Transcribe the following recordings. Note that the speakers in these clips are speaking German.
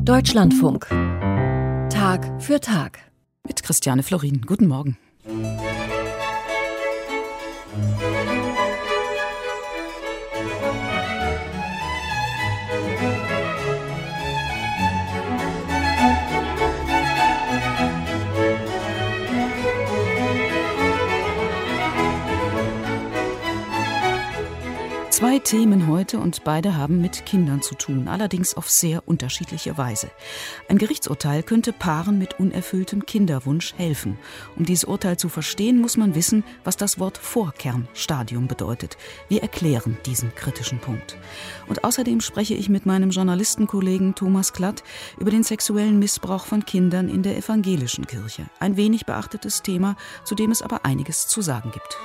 Deutschlandfunk. Tag für Tag. Mit Christiane Florin. Guten Morgen. Zwei Themen heute und beide haben mit Kindern zu tun, allerdings auf sehr unterschiedliche Weise. Ein Gerichtsurteil könnte Paaren mit unerfülltem Kinderwunsch helfen. Um dieses Urteil zu verstehen, muss man wissen, was das Wort Vorkernstadium bedeutet. Wir erklären diesen kritischen Punkt. Und außerdem spreche ich mit meinem Journalistenkollegen Thomas Klatt über den sexuellen Missbrauch von Kindern in der evangelischen Kirche. Ein wenig beachtetes Thema, zu dem es aber einiges zu sagen gibt.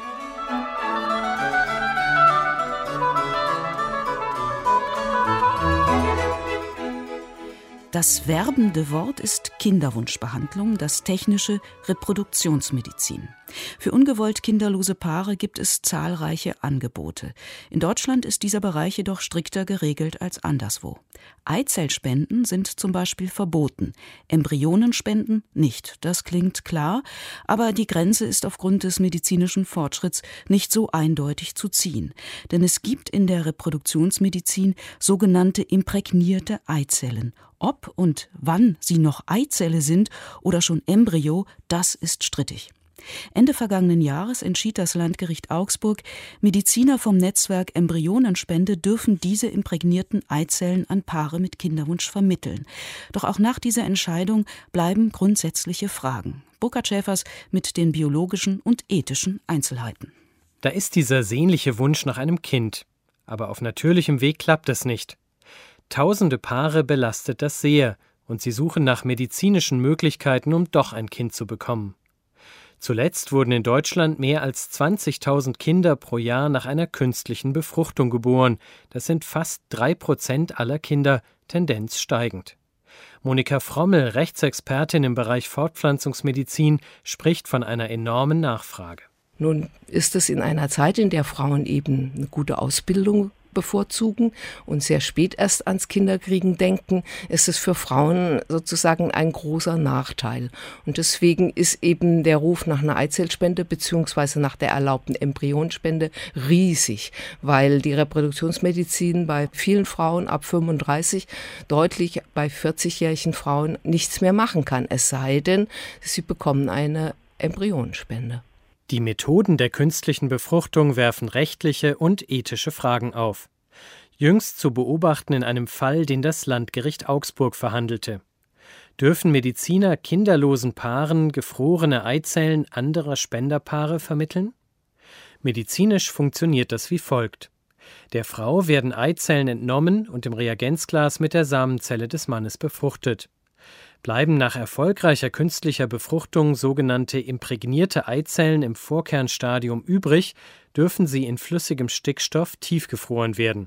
Das werbende Wort ist Kinderwunschbehandlung, das technische Reproduktionsmedizin. Für ungewollt kinderlose Paare gibt es zahlreiche Angebote. In Deutschland ist dieser Bereich jedoch strikter geregelt als anderswo. Eizellspenden sind zum Beispiel verboten, Embryonenspenden nicht. Das klingt klar, aber die Grenze ist aufgrund des medizinischen Fortschritts nicht so eindeutig zu ziehen. Denn es gibt in der Reproduktionsmedizin sogenannte imprägnierte Eizellen. Ob und wann sie noch Eizelle sind oder schon Embryo, das ist strittig. Ende vergangenen Jahres entschied das Landgericht Augsburg, Mediziner vom Netzwerk Embryonenspende dürfen diese imprägnierten Eizellen an Paare mit Kinderwunsch vermitteln. Doch auch nach dieser Entscheidung bleiben grundsätzliche Fragen. Burkhard Schäfers mit den biologischen und ethischen Einzelheiten. Da ist dieser sehnliche Wunsch nach einem Kind. Aber auf natürlichem Weg klappt es nicht. Tausende Paare belastet das sehr und sie suchen nach medizinischen Möglichkeiten, um doch ein Kind zu bekommen. Zuletzt wurden in Deutschland mehr als 20.000 Kinder pro Jahr nach einer künstlichen Befruchtung geboren. Das sind fast 3% aller Kinder, Tendenz steigend. Monika Frommel, Rechtsexpertin im Bereich Fortpflanzungsmedizin, spricht von einer enormen Nachfrage. Nun ist es in einer Zeit, in der Frauen eben eine gute Ausbildung bevorzugen und sehr spät erst ans Kinderkriegen denken, ist es für Frauen sozusagen ein großer Nachteil. Und deswegen ist eben der Ruf nach einer Eizellspende bzw. nach der erlaubten Embryonspende riesig, weil die Reproduktionsmedizin bei vielen Frauen ab 35 deutlich bei 40-jährigen Frauen nichts mehr machen kann, es sei denn, sie bekommen eine Embryonspende. Die Methoden der künstlichen Befruchtung werfen rechtliche und ethische Fragen auf. Jüngst zu beobachten in einem Fall, den das Landgericht Augsburg verhandelte. Dürfen Mediziner kinderlosen Paaren gefrorene Eizellen anderer Spenderpaare vermitteln? Medizinisch funktioniert das wie folgt. Der Frau werden Eizellen entnommen und im Reagenzglas mit der Samenzelle des Mannes befruchtet. Bleiben nach erfolgreicher künstlicher Befruchtung sogenannte imprägnierte Eizellen im Vorkernstadium übrig, dürfen sie in flüssigem Stickstoff tiefgefroren werden.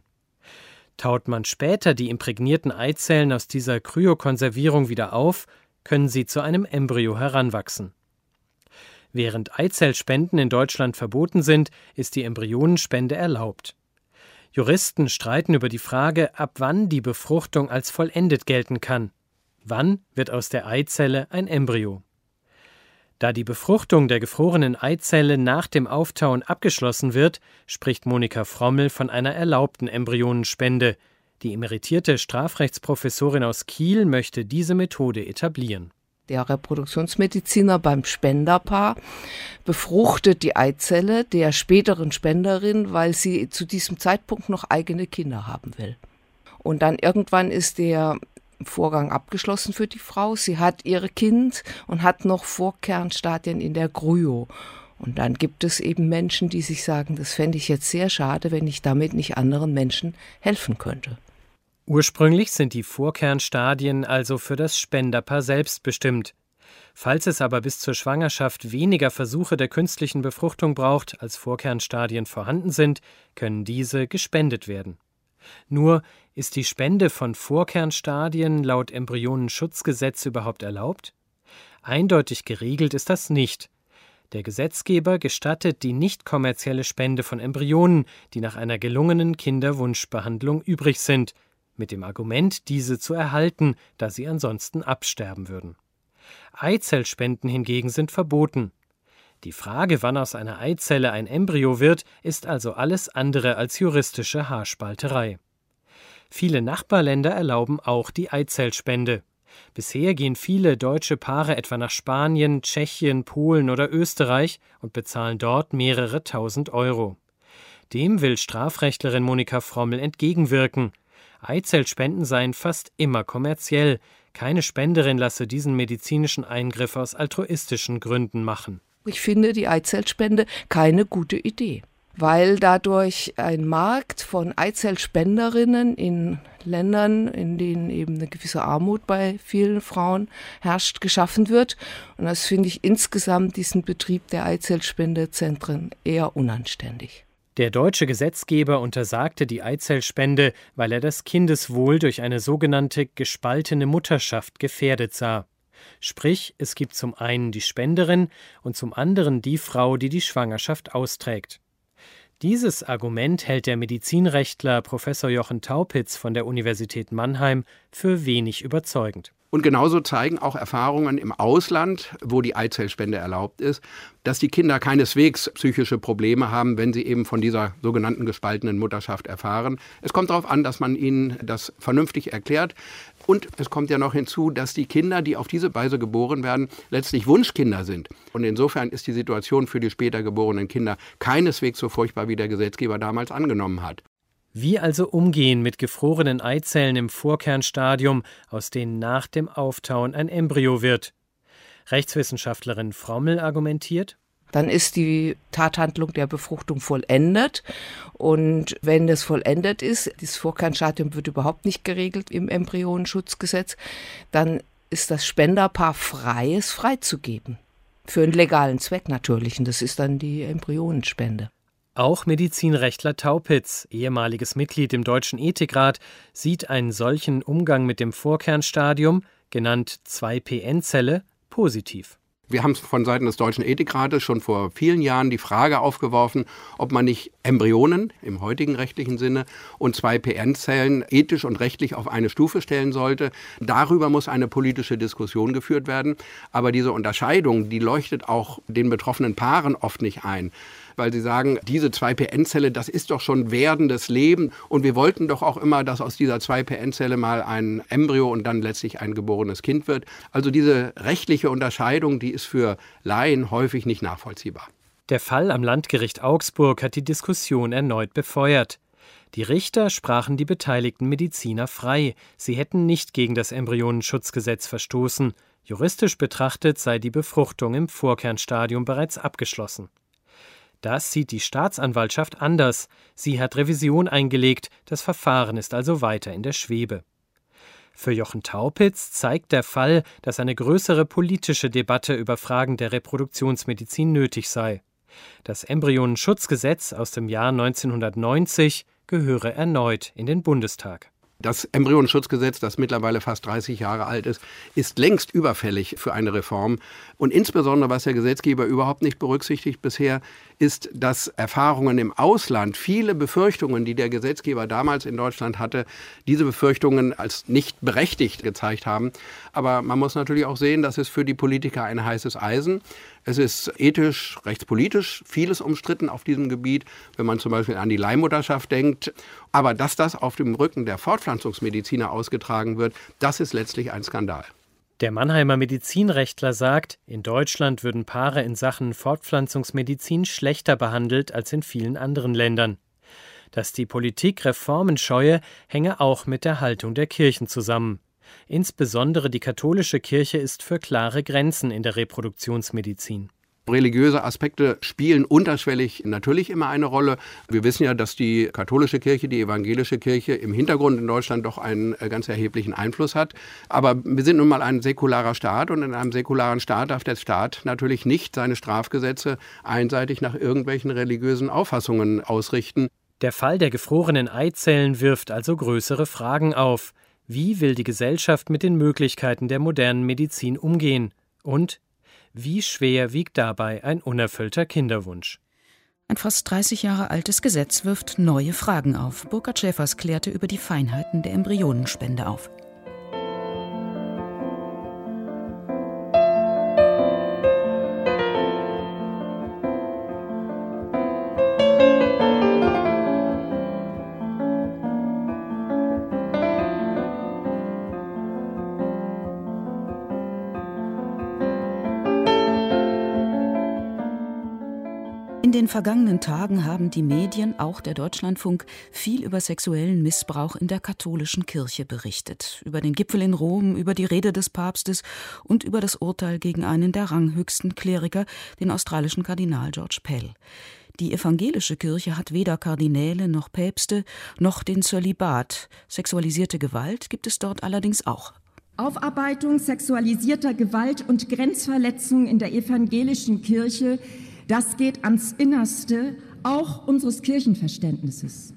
Taut man später die imprägnierten Eizellen aus dieser Kryokonservierung wieder auf, können sie zu einem Embryo heranwachsen. Während Eizellspenden in Deutschland verboten sind, ist die Embryonenspende erlaubt. Juristen streiten über die Frage, ab wann die Befruchtung als vollendet gelten kann. Wann wird aus der Eizelle ein Embryo? Da die Befruchtung der gefrorenen Eizelle nach dem Auftauen abgeschlossen wird, spricht Monika Frommel von einer erlaubten Embryonenspende. Die emeritierte Strafrechtsprofessorin aus Kiel möchte diese Methode etablieren. Der Reproduktionsmediziner beim Spenderpaar befruchtet die Eizelle der späteren Spenderin, weil sie zu diesem Zeitpunkt noch eigene Kinder haben will. Und dann irgendwann ist der Vorgang abgeschlossen für die Frau. Sie hat ihr Kind und hat noch Vorkernstadien in der Kryo. Und dann gibt es eben Menschen, die sich sagen, das fände ich jetzt sehr schade, wenn ich damit nicht anderen Menschen helfen könnte. Ursprünglich sind die Vorkernstadien also für das Spenderpaar selbst bestimmt. Falls es aber bis zur Schwangerschaft weniger Versuche der künstlichen Befruchtung braucht, als Vorkernstadien vorhanden sind, können diese gespendet werden. Nur, ist die Spende von Vorkernstadien laut Embryonenschutzgesetz überhaupt erlaubt? Eindeutig geregelt ist das nicht. Der Gesetzgeber gestattet die nicht kommerzielle Spende von Embryonen, die nach einer gelungenen Kinderwunschbehandlung übrig sind. mit dem Argument, diese zu erhalten, da sie ansonsten absterben würden. Eizellspenden hingegen sind verboten. Die Frage, wann aus einer Eizelle ein Embryo wird, ist also alles andere als juristische Haarspalterei. Viele Nachbarländer erlauben auch die Eizellspende. Bisher gehen viele deutsche Paare etwa nach Spanien, Tschechien, Polen oder Österreich und bezahlen dort mehrere tausend Euro. Dem will Strafrechtlerin Monika Frommel entgegenwirken. Eizellspenden seien fast immer kommerziell. Keine Spenderin lasse diesen medizinischen Eingriff aus altruistischen Gründen machen. Ich finde die Eizellspende keine gute Idee, weil dadurch ein Markt von Eizellspenderinnen in Ländern, in denen eben eine gewisse Armut bei vielen Frauen herrscht, geschaffen wird. Und das finde ich insgesamt diesen Betrieb der Eizellspendezentren eher unanständig. Der deutsche Gesetzgeber untersagte die Eizellspende, weil er das Kindeswohl durch eine sogenannte gespaltene Mutterschaft gefährdet sah. Sprich, es gibt zum einen die Spenderin und zum anderen die Frau, die die Schwangerschaft austrägt. Dieses Argument hält der Medizinrechtler Professor Jochen Taupitz von der Universität Mannheim für wenig überzeugend. Und genauso zeigen auch Erfahrungen im Ausland, wo die Eizellspende erlaubt ist, dass die Kinder keineswegs psychische Probleme haben, wenn sie eben von dieser sogenannten gespaltenen Mutterschaft erfahren. Es kommt darauf an, dass man ihnen das vernünftig erklärt. Und es kommt ja noch hinzu, dass die Kinder, die auf diese Weise geboren werden, letztlich Wunschkinder sind. Und insofern ist die Situation für die später geborenen Kinder keineswegs so furchtbar, wie der Gesetzgeber damals angenommen hat. Wie also umgehen mit gefrorenen Eizellen im Vorkernstadium, aus denen nach dem Auftauen ein Embryo wird? Rechtswissenschaftlerin Frommel argumentiert: Dann ist die Tathandlung der Befruchtung vollendet. Und wenn das vollendet ist, das Vorkernstadium wird überhaupt nicht geregelt im Embryonenschutzgesetz, dann ist das Spenderpaar frei, es freizugeben. Für einen legalen Zweck natürlich. Und das ist dann die Embryonenspende. Auch Medizinrechtler Taupitz, ehemaliges Mitglied im Deutschen Ethikrat, sieht einen solchen Umgang mit dem Vorkernstadium, genannt 2PN-Zelle, positiv. Wir haben von Seiten des Deutschen Ethikrates schon vor vielen Jahren die Frage aufgeworfen, ob man nicht Embryonen im heutigen rechtlichen Sinne und 2PN-Zellen ethisch und rechtlich auf eine Stufe stellen sollte. Darüber muss eine politische Diskussion geführt werden. Aber diese Unterscheidung, die leuchtet auch den betroffenen Paaren oft nicht ein. Weil sie sagen, diese 2PN-Zelle, das ist doch schon werdendes Leben. Und wir wollten doch auch immer, dass aus dieser 2PN-Zelle mal ein Embryo und dann letztlich ein geborenes Kind wird. Also diese rechtliche Unterscheidung, die ist für Laien häufig nicht nachvollziehbar. Der Fall am Landgericht Augsburg hat die Diskussion erneut befeuert. Die Richter sprachen die beteiligten Mediziner frei. Sie hätten nicht gegen das Embryonenschutzgesetz verstoßen. Juristisch betrachtet sei die Befruchtung im Vorkernstadium bereits abgeschlossen. Das sieht die Staatsanwaltschaft anders. Sie hat Revision eingelegt, das Verfahren ist also weiter in der Schwebe. Für Jochen Taupitz zeigt der Fall, dass eine größere politische Debatte über Fragen der Reproduktionsmedizin nötig sei. Das Embryonenschutzgesetz aus dem Jahr 1990 gehöre erneut in den Bundestag. Das Embryonenschutzgesetz, das mittlerweile fast 30 Jahre alt ist längst überfällig für eine Reform. Und insbesondere, was der Gesetzgeber überhaupt nicht berücksichtigt bisher, ist, dass Erfahrungen im Ausland, viele Befürchtungen, die der Gesetzgeber damals in Deutschland hatte, diese Befürchtungen als nicht berechtigt gezeigt haben. Aber man muss natürlich auch sehen, das ist für die Politiker ein heißes Eisen. Es ist ethisch, rechtspolitisch vieles umstritten auf diesem Gebiet, wenn man zum Beispiel an die Leihmutterschaft denkt. Aber dass das auf dem Rücken der Fortpflanzungsmediziner ausgetragen wird, das ist letztlich ein Skandal. Der Mannheimer Medizinrechtler sagt, in Deutschland würden Paare in Sachen Fortpflanzungsmedizin schlechter behandelt als in vielen anderen Ländern. Dass die Politik Reformen scheue, hänge auch mit der Haltung der Kirchen zusammen. Insbesondere die katholische Kirche ist für klare Grenzen in der Reproduktionsmedizin. Religiöse Aspekte spielen unterschwellig natürlich immer eine Rolle. Wir wissen ja, dass die katholische Kirche, die evangelische Kirche im Hintergrund in Deutschland doch einen ganz erheblichen Einfluss hat. Aber wir sind nun mal ein säkularer Staat und in einem säkularen Staat darf der Staat natürlich nicht seine Strafgesetze einseitig nach irgendwelchen religiösen Auffassungen ausrichten. Der Fall der gefrorenen Eizellen wirft also größere Fragen auf. Wie will die Gesellschaft mit den Möglichkeiten der modernen Medizin umgehen? Und wie schwer wiegt dabei ein unerfüllter Kinderwunsch? Ein fast 30 Jahre altes Gesetz wirft neue Fragen auf. Burkhard Schäfers klärte über die Feinheiten der Embryonenspende auf. In den vergangenen Tagen haben die Medien, auch der Deutschlandfunk, viel über sexuellen Missbrauch in der katholischen Kirche berichtet. Über den Gipfel in Rom, über die Rede des Papstes und über das Urteil gegen einen der ranghöchsten Kleriker, den australischen Kardinal George Pell. Die evangelische Kirche hat weder Kardinäle noch Päpste noch den Zölibat. Sexualisierte Gewalt gibt es dort allerdings auch. Aufarbeitung sexualisierter Gewalt und Grenzverletzung in der evangelischen Kirche, das geht ans Innerste auch unseres Kirchenverständnisses.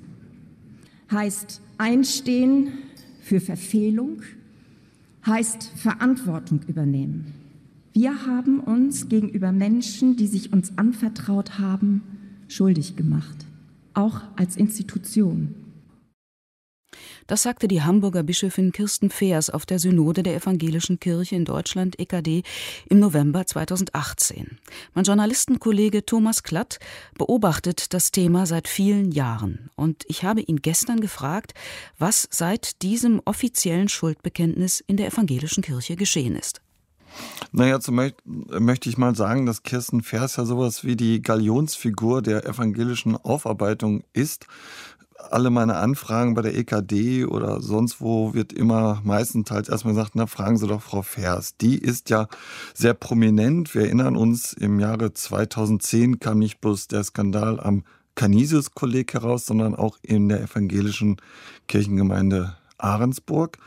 Heißt einstehen für Verfehlung, heißt Verantwortung übernehmen. Wir haben uns gegenüber Menschen, die sich uns anvertraut haben, schuldig gemacht, auch als Institution. Das sagte die Hamburger Bischöfin Kirsten Feers auf der Synode der Evangelischen Kirche in Deutschland, EKD, im November 2018. Mein Journalistenkollege Thomas Klatt beobachtet das Thema seit vielen Jahren. Und ich habe ihn gestern gefragt, was seit diesem offiziellen Schuldbekenntnis in der Evangelischen Kirche geschehen ist. Naja, zunächst möchte ich mal sagen, dass Kirsten Feers ja sowas wie die Galionsfigur der evangelischen Aufarbeitung ist. Alle meine Anfragen bei der EKD oder sonst wo wird immer meistenteils erstmal gesagt, na, fragen Sie doch Frau Feers. Die ist ja sehr prominent. Wir erinnern uns, im Jahre 2010 kam nicht bloß der Skandal am Canisius-Kolleg heraus, sondern auch in der evangelischen Kirchengemeinde Ahrensburg,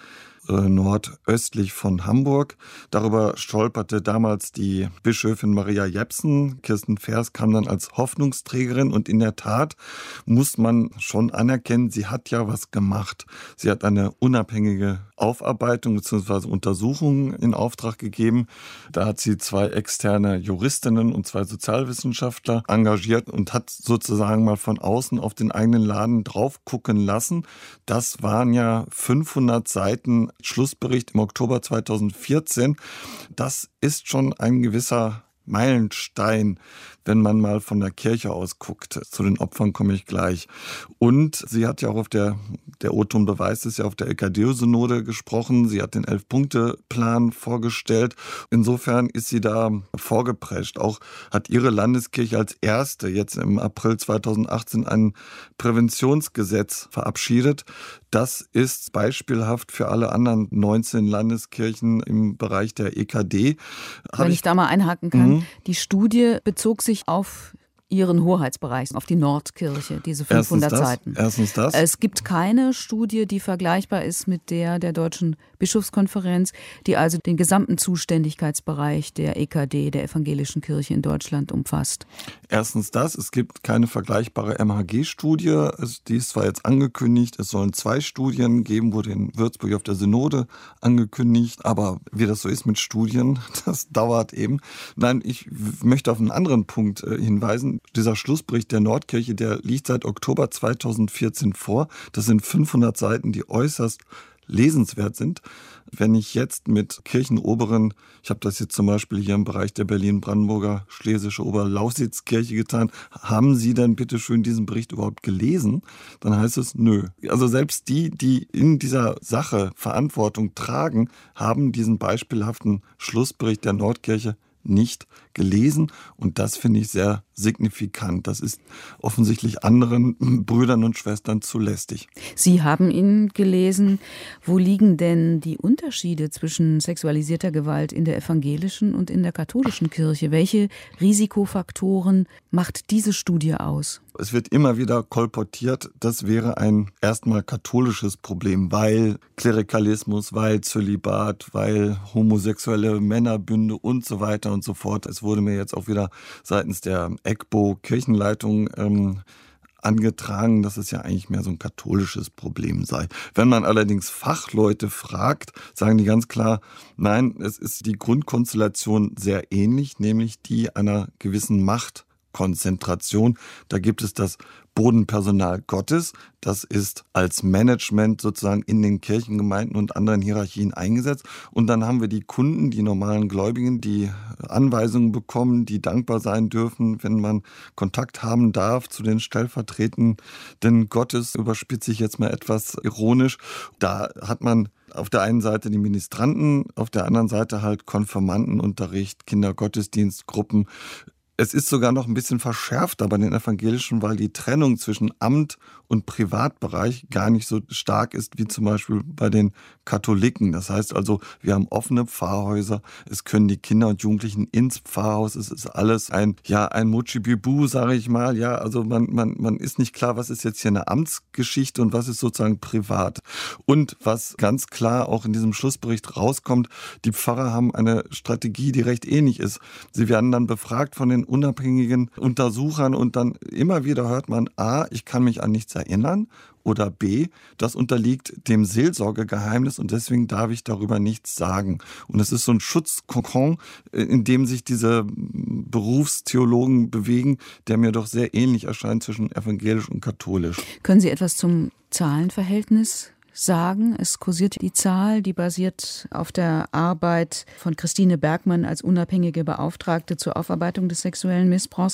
nordöstlich von Hamburg. Darüber stolperte damals die Bischöfin Maria Jepsen. Kirsten Feers kam dann als Hoffnungsträgerin und in der Tat muss man schon anerkennen, sie hat ja was gemacht. Sie hat eine unabhängige Aufarbeitung bzw. Untersuchung in Auftrag gegeben. Da hat sie 2 externe Juristinnen und 2 Sozialwissenschaftler engagiert und hat sozusagen mal von außen auf den eigenen Laden drauf gucken lassen. Das waren ja 500 Seiten Schlussbericht im Oktober 2014. Das ist schon ein gewisser Meilenstein, wenn man mal von der Kirche aus guckt. Zu den Opfern komme ich gleich. Und sie hat ja auch der O-Ton beweist es ja, auf der EKD-Synode gesprochen. Sie hat den 11-Punkte-Plan vorgestellt. Insofern ist sie da vorgeprescht. Auch hat ihre Landeskirche als erste jetzt im April 2018 ein Präventionsgesetz verabschiedet. Das ist beispielhaft für alle anderen 19 Landeskirchen im Bereich der EKD. Wenn ich da mal einhaken kann, die Studie bezog sich auf Ihren Hoheitsbereich, auf die Nordkirche, diese 500 Seiten. Erstens das. Es gibt keine Studie, die vergleichbar ist mit der Deutschen Bischofskonferenz, die also den gesamten Zuständigkeitsbereich der EKD, der Evangelischen Kirche in Deutschland, umfasst. Erstens das. Es gibt keine vergleichbare MHG-Studie. Die ist zwar jetzt angekündigt, es sollen 2 Studien geben, wurde in Würzburg auf der Synode angekündigt. Aber wie das so ist mit Studien, das dauert eben. Nein, ich möchte auf einen anderen Punkt hinweisen. Dieser Schlussbericht der Nordkirche, der liegt seit Oktober 2014 vor. Das sind 500 Seiten, die äußerst lesenswert sind. Wenn ich jetzt mit Kirchenoberen, ich habe das jetzt zum Beispiel hier im Bereich der Berlin-Brandenburger Schlesische Oberlausitz-Kirche getan, haben Sie dann bitte schön diesen Bericht überhaupt gelesen? Dann heißt es, nö. Also selbst die in dieser Sache Verantwortung tragen, haben diesen beispielhaften Schlussbericht der Nordkirche nicht gelesen. Und das finde ich sehr signifikant. Das ist offensichtlich anderen Brüdern und Schwestern zu lästig. Sie haben ihn gelesen. Wo liegen denn die Unterschiede zwischen sexualisierter Gewalt in der evangelischen und in der katholischen Kirche? Welche Risikofaktoren macht diese Studie aus? Es wird immer wieder kolportiert, das wäre ein erstmal katholisches Problem, weil Klerikalismus, weil Zölibat, weil homosexuelle Männerbünde und so weiter und so fort. Es wurde mir jetzt auch wieder seitens der EGBO-Kirchenleitung angetragen, dass es ja eigentlich mehr so ein katholisches Problem sei. Wenn man allerdings Fachleute fragt, sagen die ganz klar, nein, es ist die Grundkonstellation sehr ähnlich, nämlich die einer gewissen Macht Machtkonzentration. Da gibt es das Bodenpersonal Gottes. Das ist als Management sozusagen in den Kirchengemeinden und anderen Hierarchien eingesetzt. Und dann haben wir die Kunden, die normalen Gläubigen, die Anweisungen bekommen, die dankbar sein dürfen, wenn man Kontakt haben darf zu den Stellvertretenden Gottes. Überspitze ich jetzt mal etwas ironisch. Da hat man auf der einen Seite die Ministranten, auf der anderen Seite halt Konfirmandenunterricht, Kindergottesdienstgruppen. Es ist sogar noch ein bisschen verschärfter bei den Evangelischen, weil die Trennung zwischen Amt und Privatbereich gar nicht so stark ist wie zum Beispiel bei den Katholiken. Das heißt also, wir haben offene Pfarrhäuser, es können die Kinder und Jugendlichen ins Pfarrhaus, es ist alles ein Mutschibibu, sage ich mal. Ja, also man ist nicht klar, was ist jetzt hier eine Amtsgeschichte und was ist sozusagen privat. Und was ganz klar auch in diesem Schlussbericht rauskommt, die Pfarrer haben eine Strategie, die recht ähnlich ist. Sie werden dann befragt von den unabhängigen Untersuchern und dann immer wieder hört man, A, ich kann mich an nichts erinnern, oder B, das unterliegt dem Seelsorgegeheimnis und deswegen darf ich darüber nichts sagen. Und es ist so ein Schutzkokon, in dem sich diese Berufstheologen bewegen, der mir doch sehr ähnlich erscheint zwischen evangelisch und katholisch. Können Sie etwas zum Zahlenverhältnis sagen? Es kursiert die Zahl, die basiert auf der Arbeit von Christine Bergmann als unabhängige Beauftragte zur Aufarbeitung des sexuellen Missbrauchs.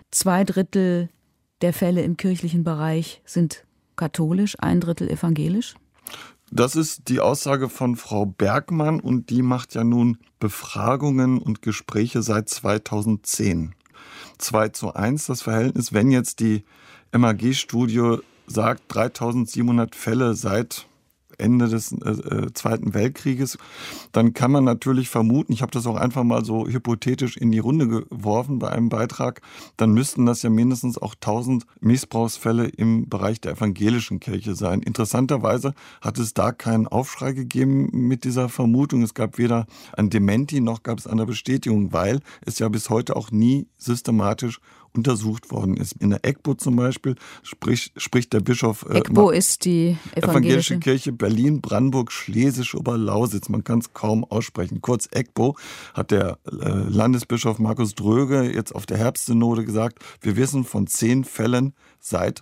2/3 der Fälle im kirchlichen Bereich sind katholisch, 1/3 evangelisch? Das ist die Aussage von Frau Bergmann und die macht ja nun Befragungen und Gespräche seit 2010. 2:1 das Verhältnis, wenn jetzt die MAG-Studie sagt 3700 Fälle seit Ende des Zweiten Weltkrieges, dann kann man natürlich vermuten, ich habe das auch einfach mal so hypothetisch in die Runde geworfen bei einem Beitrag, dann müssten das ja mindestens auch 1000 Missbrauchsfälle im Bereich der evangelischen Kirche sein. Interessanterweise hat es da keinen Aufschrei gegeben mit dieser Vermutung. Es gab weder ein Dementi noch gab es eine Bestätigung, weil es ja bis heute auch nie systematisch untersucht worden ist. In der EGBO zum Beispiel spricht der Bischof EGBO ist die evangelische Kirche Berlin, Brandenburg, Schlesisch Oberlausitz. Man kann es kaum aussprechen. Kurz EGBO hat der Landesbischof Markus Dröge jetzt auf der Herbstsynode gesagt, wir wissen von 10 Fällen seit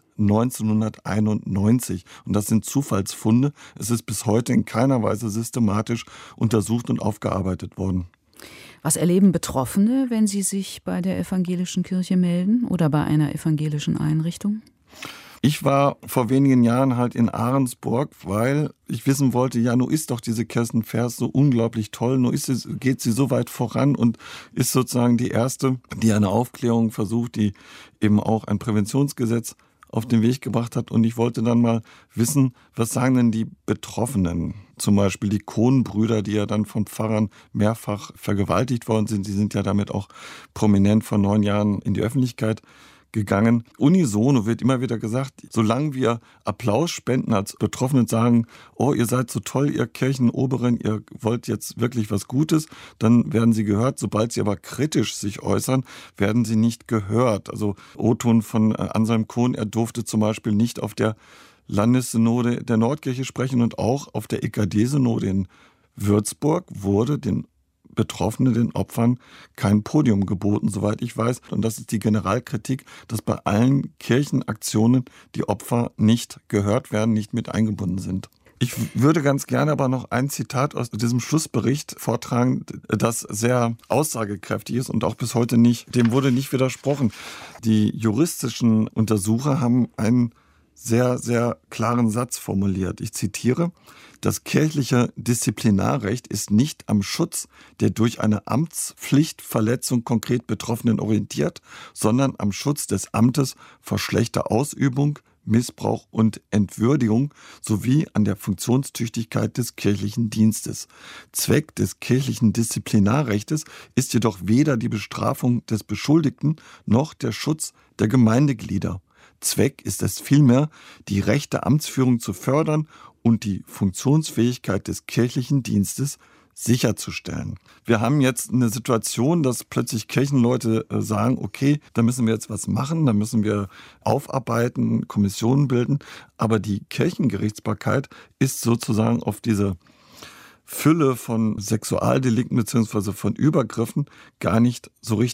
1991. Und das sind Zufallsfunde. Es ist bis heute in keiner Weise systematisch untersucht und aufgearbeitet worden. Was erleben Betroffene, wenn sie sich bei der evangelischen Kirche melden oder bei einer evangelischen Einrichtung? Ich war vor wenigen Jahren halt in Ahrensburg, weil ich wissen wollte, ja, nun ist doch diese Kerstin Fers so unglaublich toll, nun geht sie so weit voran und ist sozusagen die Erste, die eine Aufklärung versucht, die eben auch ein Präventionsgesetz auf den Weg gebracht hat. Und ich wollte dann mal wissen, was sagen denn die Betroffenen? Zum Beispiel die Kohnbrüder, die ja dann von Pfarrern mehrfach vergewaltigt worden sind. Die sind ja damit auch prominent vor 9 Jahren in die Öffentlichkeit gegangen. Unisono wird immer wieder gesagt, solange wir Applaus spenden als Betroffene und sagen, oh, ihr seid so toll, ihr Kirchenoberen, ihr wollt jetzt wirklich was Gutes, dann werden sie gehört. Sobald sie aber kritisch sich äußern, werden sie nicht gehört. Also O-Ton von Anselm Kohn, er durfte zum Beispiel nicht auf der Landessynode der Nordkirche sprechen und auch auf der EKD-Synode in Würzburg wurde den Betroffene, den Opfern, kein Podium geboten, soweit ich weiß. Und das ist die Generalkritik, dass bei allen Kirchenaktionen die Opfer nicht gehört werden, nicht mit eingebunden sind. Ich würde ganz gerne aber noch ein Zitat aus diesem Schlussbericht vortragen, das sehr aussagekräftig ist und auch bis heute dem wurde nicht widersprochen. Die juristischen Untersucher haben einen sehr, sehr klaren Satz formuliert. Ich zitiere: Das kirchliche Disziplinarrecht ist nicht am Schutz der durch eine Amtspflichtverletzung konkret Betroffenen orientiert, sondern am Schutz des Amtes vor schlechter Ausübung, Missbrauch und Entwürdigung sowie an der Funktionstüchtigkeit des kirchlichen Dienstes. Zweck des kirchlichen Disziplinarrechtes ist jedoch weder die Bestrafung des Beschuldigten noch der Schutz der Gemeindeglieder. Zweck ist es vielmehr, die rechte Amtsführung zu fördern und die Funktionsfähigkeit des kirchlichen Dienstes sicherzustellen. Wir haben jetzt eine Situation, dass plötzlich Kirchenleute sagen, okay, da müssen wir jetzt was machen, da müssen wir aufarbeiten, Kommissionen bilden, aber die Kirchengerichtsbarkeit ist sozusagen auf diese Fülle von Sexualdelikten bzw. von Übergriffen gar nicht so richtig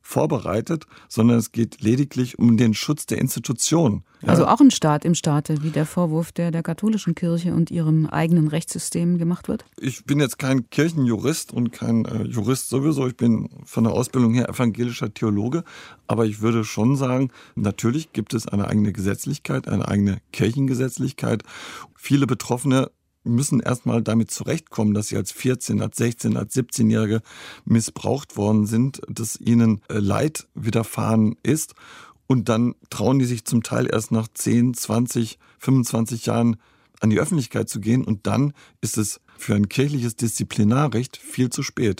vorbereitet, sondern es geht lediglich um den Schutz der Institution. Ja? Also auch ein Staat im Staate, wie der Vorwurf der katholischen Kirche und ihrem eigenen Rechtssystem gemacht wird? Ich bin jetzt kein Kirchenjurist und kein Jurist sowieso. Ich bin von der Ausbildung her evangelischer Theologe. Aber ich würde schon sagen, natürlich gibt es eine eigene Gesetzlichkeit, eine eigene Kirchengesetzlichkeit. Viele Betroffene müssen erstmal damit zurechtkommen, dass sie als 14, als 16, als 17-Jährige missbraucht worden sind, dass ihnen Leid widerfahren ist. Und dann trauen die sich zum Teil erst nach 10, 20, 25 Jahren an die Öffentlichkeit zu gehen. Und dann ist es für ein kirchliches Disziplinarrecht viel zu spät.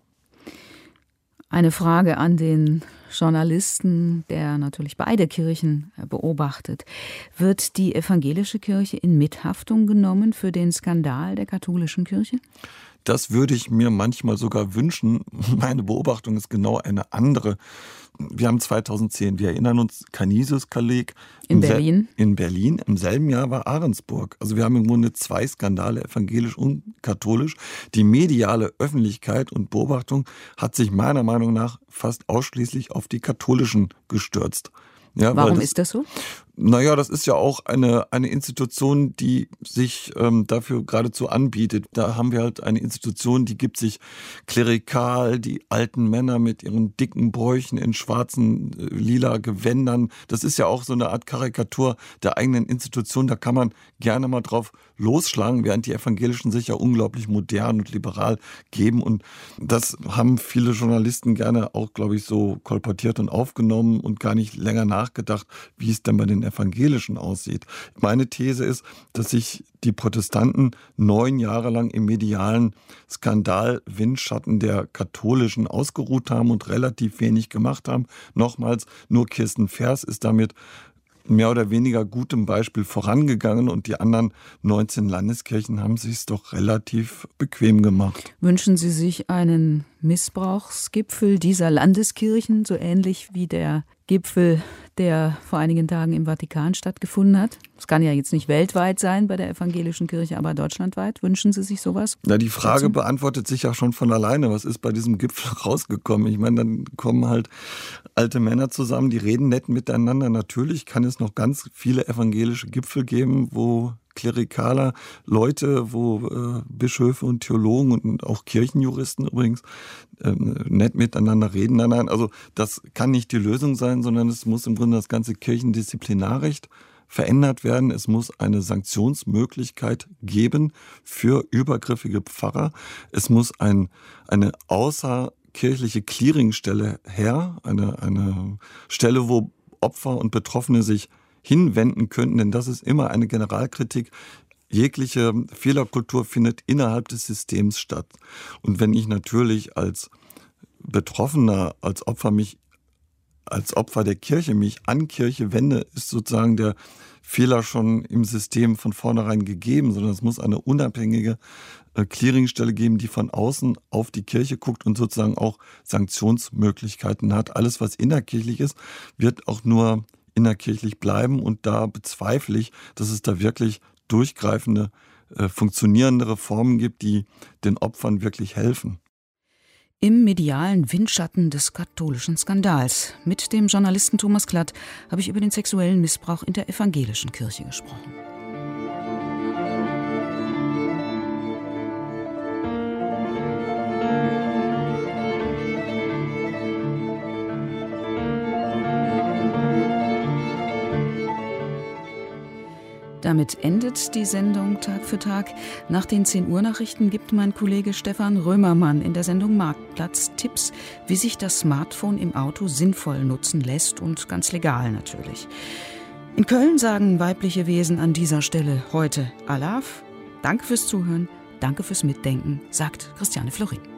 Eine Frage an den Journalisten, der natürlich beide Kirchen beobachtet. Wird die evangelische Kirche in Mithaftung genommen für den Skandal der katholischen Kirche? Das würde ich mir manchmal sogar wünschen. Meine Beobachtung ist genau eine andere. Wir haben 2010, wir erinnern uns, Canisius-Kolleg in Berlin. In Berlin. Im selben Jahr war Ahrensburg. Also wir haben im Grunde 2 Skandale, evangelisch und katholisch. Die mediale Öffentlichkeit und Beobachtung hat sich meiner Meinung nach fast ausschließlich auf die katholischen gestürzt. Ja, warum ist das so? Naja, das ist ja auch eine Institution, die sich dafür geradezu anbietet. Da haben wir halt eine Institution, die gibt sich klerikal, die alten Männer mit ihren dicken Bräuchen in schwarzen, lila Gewändern. Das ist ja auch so eine Art Karikatur der eigenen Institution. Da kann man gerne mal drauf losschlagen, während die Evangelischen sich ja unglaublich modern und liberal geben. Und das haben viele Journalisten gerne auch, glaube ich, so kolportiert und aufgenommen und gar nicht länger nachgedacht, wie es denn bei den Evangelischen aussieht. Meine These ist, dass sich die Protestanten 9 Jahre lang im medialen Skandal-Windschatten der Katholischen ausgeruht haben und relativ wenig gemacht haben. Nochmals, nur Kirsten Vers ist damit mehr oder weniger gutem Beispiel vorangegangen und die anderen 19 Landeskirchen haben sich es doch relativ bequem gemacht. Wünschen Sie sich einen Missbrauchsgipfel dieser Landeskirchen, so ähnlich wie der Gipfel, der vor einigen Tagen im Vatikan stattgefunden hat? Das kann ja jetzt nicht weltweit sein bei der evangelischen Kirche, aber deutschlandweit. Wünschen Sie sich sowas? Na, die Frage beantwortet sich ja schon von alleine. Was ist bei diesem Gipfel rausgekommen? Ich meine, dann kommen halt alte Männer zusammen, die reden nett miteinander. Natürlich kann es noch ganz viele evangelische Gipfel geben, wo klerikaler Leute, wo Bischöfe und Theologen und auch Kirchenjuristen übrigens nett miteinander reden. Nein, also das kann nicht die Lösung sein, sondern es muss im Grunde das ganze Kirchendisziplinarrecht verändert werden. Es muss eine Sanktionsmöglichkeit geben für übergriffige Pfarrer. Es muss eine außerkirchliche Clearingstelle her, eine Stelle, wo Opfer und Betroffene sich hinwenden könnten, denn das ist immer eine Generalkritik. Jegliche Fehlerkultur findet innerhalb des Systems statt. Und wenn ich natürlich als Betroffener, als Opfer der Kirche mich an Kirche wende, ist sozusagen der Fehler schon im System von vornherein gegeben, sondern es muss eine unabhängige Clearingstelle geben, die von außen auf die Kirche guckt und sozusagen auch Sanktionsmöglichkeiten hat. Alles, was innerkirchlich ist, wird auch nur innerkirchlich bleiben und da bezweifle ich, dass es da wirklich durchgreifende, funktionierende Reformen gibt, die den Opfern wirklich helfen. Im medialen Windschatten des katholischen Skandals. Mit dem Journalisten Thomas Klatt habe ich über den sexuellen Missbrauch in der evangelischen Kirche gesprochen. Damit endet die Sendung Tag für Tag. Nach den 10-Uhr-Nachrichten gibt mein Kollege Stefan Römermann in der Sendung Marktplatz Tipps, wie sich das Smartphone im Auto sinnvoll nutzen lässt und ganz legal natürlich. In Köln sagen weibliche Wesen an dieser Stelle heute Alaf. Danke fürs Zuhören, danke fürs Mitdenken, sagt Christiane Florin.